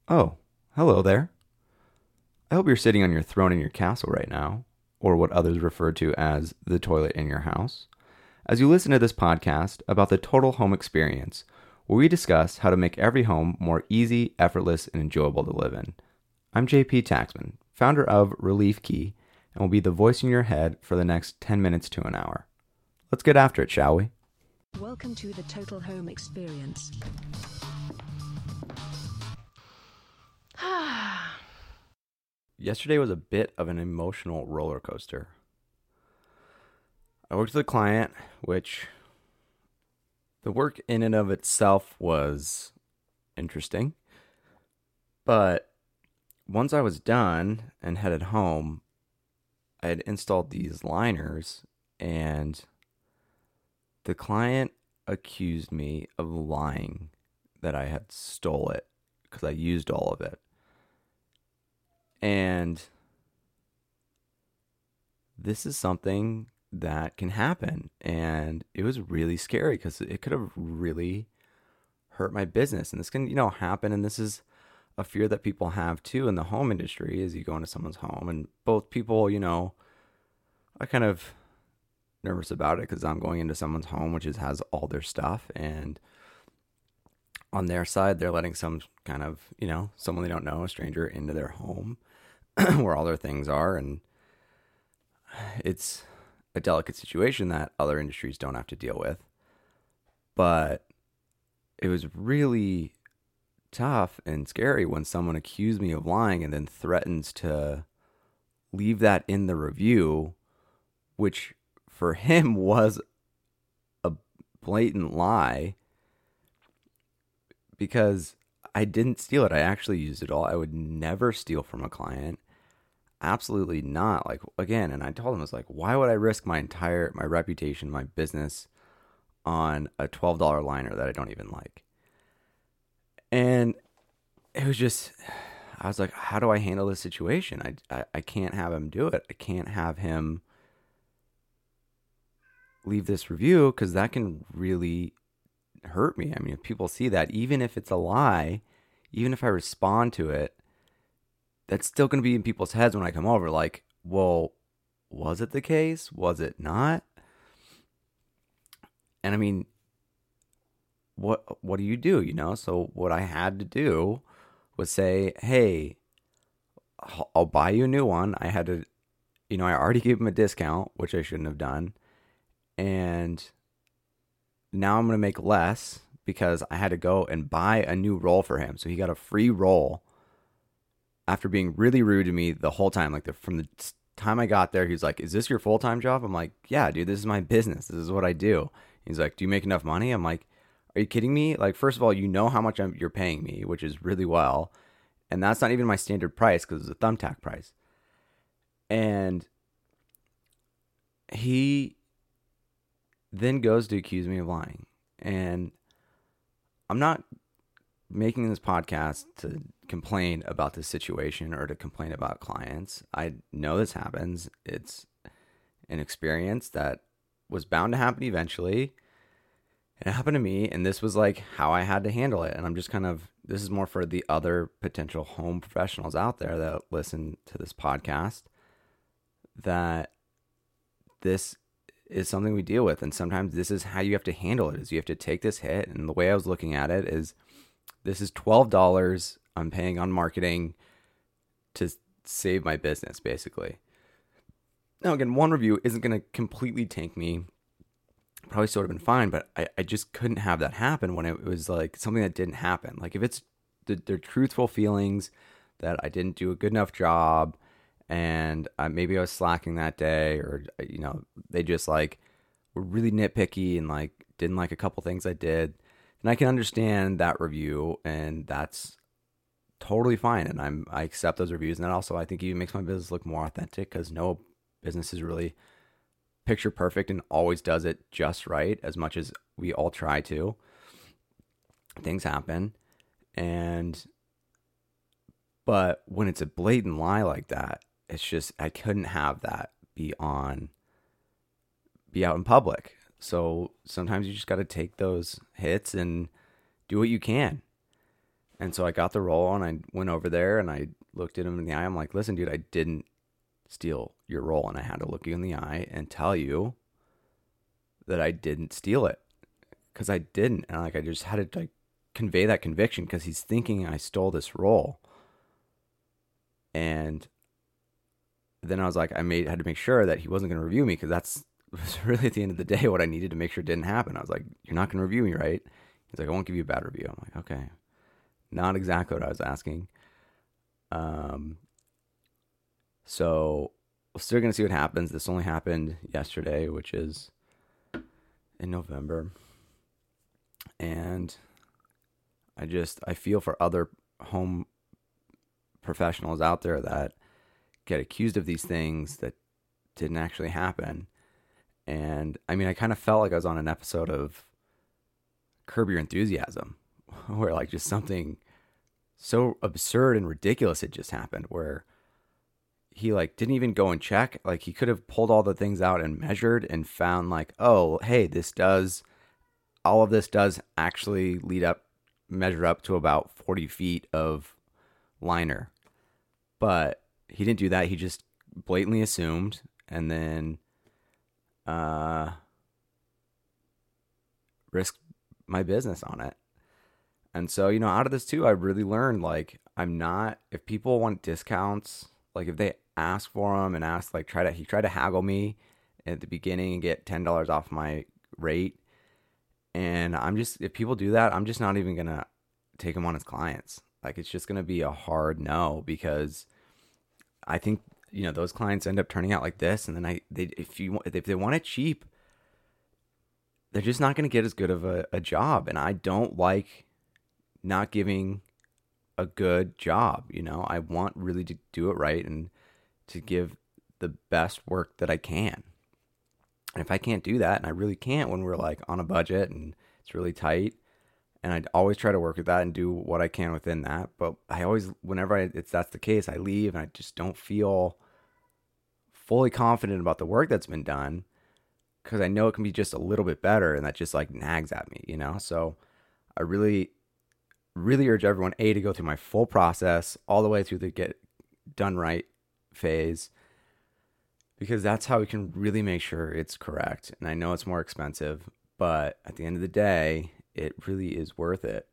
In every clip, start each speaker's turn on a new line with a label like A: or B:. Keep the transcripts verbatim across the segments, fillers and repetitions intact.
A: Oh, hello there. I hope you're sitting on your throne in your castle right now, or what others refer to as the toilet in your house, as you listen to this podcast about the total home experience, where we discuss how to make every home more easy, effortless, and enjoyable to live in. I'm J P Taxman, founder of Relief Key, and will be the voice in your head for the next ten minutes to an hour. Let's get after it, shall we?
B: Welcome to the Total Home Experience.
A: Yesterday was a bit of an emotional roller coaster. I worked with a client, which the work in and of itself was interesting. But once I was done and headed home, I had installed these liners, and the client accused me of lying that I had stole it because I used all of it. And this is something that can happen. And it was really scary because it could have really hurt my business. And this can, you know, happen. And this is a fear that people have too in the home industry as you go into someone's home. And both people, you know, are kind of nervous about it because I'm going into someone's home, which is, has all their stuff. And on their side, they're letting some kind of, you know, someone they don't know, a stranger, into their home where all their things are. And it's a delicate situation that other industries don't have to deal with. But it was really tough and scary when someone accused me of lying and then threatens to leave that in the review, which for him was a blatant lie because I didn't steal it. I actually used it all. I would never steal from a client. Absolutely not. Like, again, and I told him, I was like, why would I risk my entire, my reputation, my business on a twelve dollars liner that I don't even like? And it was just, I was like, how do I handle this situation? I, I, I can't have him do it. I can't have him leave this review because that can really hurt me. I mean, if people see that, even if it's a lie, even if I respond to it, that's still going to be in people's heads when I come over. Like, well, was it the case? Was it not? And I mean, what what do you do, you know? So what I had to do was say, hey, I'll I'll buy you a new one. I had to, you know, I already gave him a discount, which I shouldn't have done. And now I'm going to make less because I had to go and buy a new roll for him. So he got a free roll after being really rude to me the whole time. Like the, from the time I got there, he's like, is this your full-time job? I'm like, yeah, dude, this is my business. This is what I do. He's like, do you make enough money? I'm like, are you kidding me? Like, first of all, you know how much I'm, you're paying me, which is really well. And that's not even my standard price because it's a thumbtack price. And he then goes to accuse me of lying. And I'm not making this podcast to complain about this situation or to complain about clients. I know this happens. It's an experience that was bound to happen eventually. It happened to me, and this was like how I had to handle it. And I'm just kind of, this is more for the other potential home professionals out there that listen to this podcast, that this is something we deal with. And sometimes this is how you have to handle it, is you have to take this hit. And the way I was looking at it is, this is twelve dollars I'm paying on marketing to save my business, basically. Now, again, one review isn't going to completely tank me. Probably still would have been fine, but I, I just couldn't have that happen when it was like something that didn't happen. Like if it's the, their truthful feelings that I didn't do a good enough job and uh, maybe I was slacking that day, or, you know, they just like were really nitpicky and like didn't like a couple things I did, and I can understand that review, and that's totally fine. And I'm, I accept those reviews. And that also, I think, even makes my business look more authentic because no business is really picture perfect and always does it just right, as much as we all try to. Things happen. And, but when it's a blatant lie like that, it's just, I couldn't have that be on, be out in public. So sometimes you just got to take those hits and do what you can. And so I got the roll and I went over there and I looked at him in the eye. I'm like, listen, dude, I didn't steal your roll. And I had to look you in the eye and tell you that I didn't steal it, because I didn't. And like, I just had to like convey that conviction, because he's thinking I stole this roll. And then I was like, I made had to make sure that he wasn't going to review me, because that's was really at the end of the day what I needed to make sure didn't happen. I was like, you're not going to review me, right? He's like, I won't give you a bad review. I'm like, okay. Not exactly what I was asking. Um, so we're still going to see what happens. This only happened yesterday, which is in November. And I just, I feel for other home professionals out there that get accused of these things that didn't actually happen. And I mean, I kind of felt like I was on an episode of Curb Your Enthusiasm, where like just something so absurd and ridiculous had just happened, where he like didn't even go and check. Like, he could have pulled all the things out and measured and found like, oh, hey, this does, all of this does actually lead up, measure up to about forty feet of liner. But he didn't do that. He just blatantly assumed, and then uh, risked my business on it. And so, you know, out of this too, I really learned, like, I'm not, if people want discounts, like if they ask for them and ask, like, try to, he tried to haggle me at the beginning and get ten dollars off my rate. And I'm just, if people do that, I'm just not even going to take them on as clients. Like, it's just going to be a hard no, because I think, you know, those clients end up turning out like this. And then I, they, if you, if they want it cheap, they're just not going to get as good of a, a job. And I don't like not giving a good job. You know, I want really to do it right and to give the best work that I can. And if I can't do that, and I really can't when we're like on a budget and it's really tight, and I always try to work with that and do what I can within that. But I always, whenever I, it's that's the case, I leave and I just don't feel fully confident about the work that's been done, because I know it can be just a little bit better, and that just like nags at me, you know? So I really, really urge everyone, A, to go through my full process all the way through the get done right phase, because that's how we can really make sure it's correct. And I know it's more expensive, but at the end of the day, it really is worth it.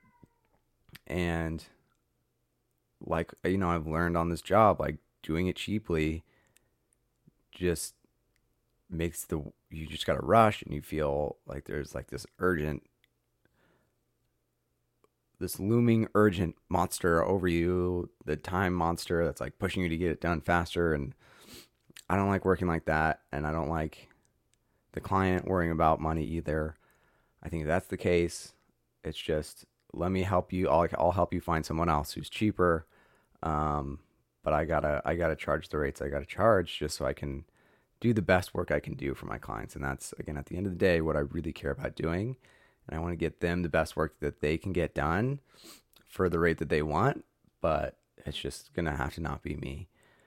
A: And like, you know, I've learned on this job, like, doing it cheaply just makes the, you just got to rush, and you feel like there's like this urgent, this looming urgent monster over you, the time monster that's like pushing you to get it done faster. And I don't like working like that. And I don't like the client worrying about money either. I think if that's the case, it's just, let me help you. I'll, I'll help you find someone else who's cheaper. Um, but I gotta, I gotta charge the rates I gotta charge, just so I can do the best work I can do for my clients. And that's, again, at the end of the day, what I really care about doing. And I want to get them the best work that they can get done for the rate that they want, but it's just going to have to not be me.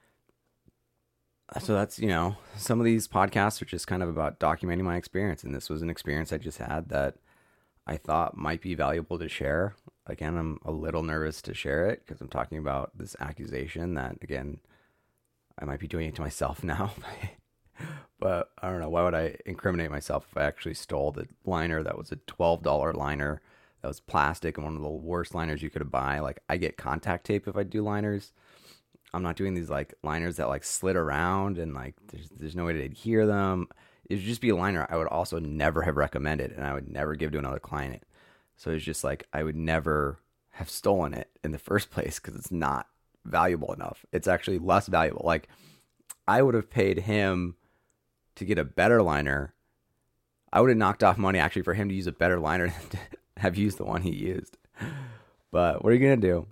A: So that's, you know, some of these podcasts are just kind of about documenting my experience. And this was an experience I just had that I thought might be valuable to share. Again, I'm a little nervous to share it, because I'm talking about this accusation that, again, I might be doing it to myself now. But I don't know, why would I incriminate myself if I actually stole the liner that was a twelve dollars liner that was plastic and one of the worst liners you could buy? Like, I get contact tape if I do liners. I'm not doing these like liners that like slid around and like there's there's no way to adhere them. It would just be a liner I would also never have recommended, and I would never give to another client. So it's just like, I would never have stolen it in the first place, because it's not valuable enough. It's actually less valuable. Like, I would have paid him to get a better liner. I would have knocked off money actually for him to use a better liner than to have used the one he used. But what are you going to do?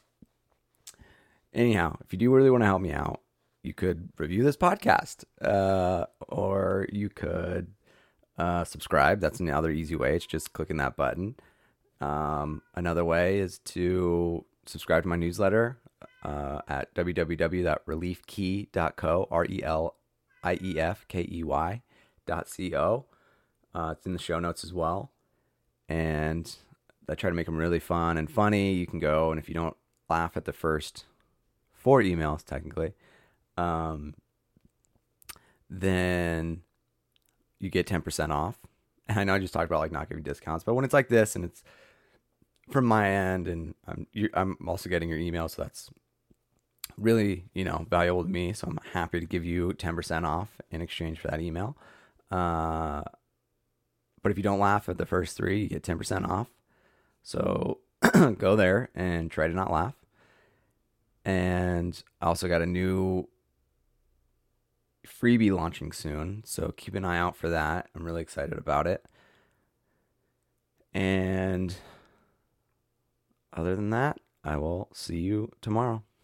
A: Anyhow, if you do really want to help me out, you could review this podcast, uh, or you could uh, subscribe. That's another easy way. It's just clicking that button. Um, another way is to subscribe to my newsletter uh, at w w w dot relief key dot co, R E L I E F K E Y dot C O. Uh, it's in the show notes as well. And I try to make them really fun and funny. You can go, and if you don't laugh at the first four emails, technically, um, then you get ten percent off. And I know I just talked about like not giving discounts, but when it's like this and it's from my end, and I'm you're, I'm also getting your email, so that's really, you know, valuable to me. So I'm happy to give you ten percent off in exchange for that email. Uh, but if you don't laugh at the first three, you get ten percent off. So go there and try to not laugh. And I also got a new freebie launching soon, so keep an eye out for that. I'm really excited about it. And other than that, I will see you tomorrow.